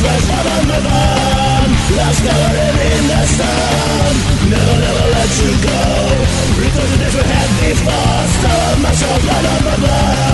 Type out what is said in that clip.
fresh blood on my bone. Love's colored in the stone. Never, never let you go. Return to days we had before. Still a much of blood on my bone.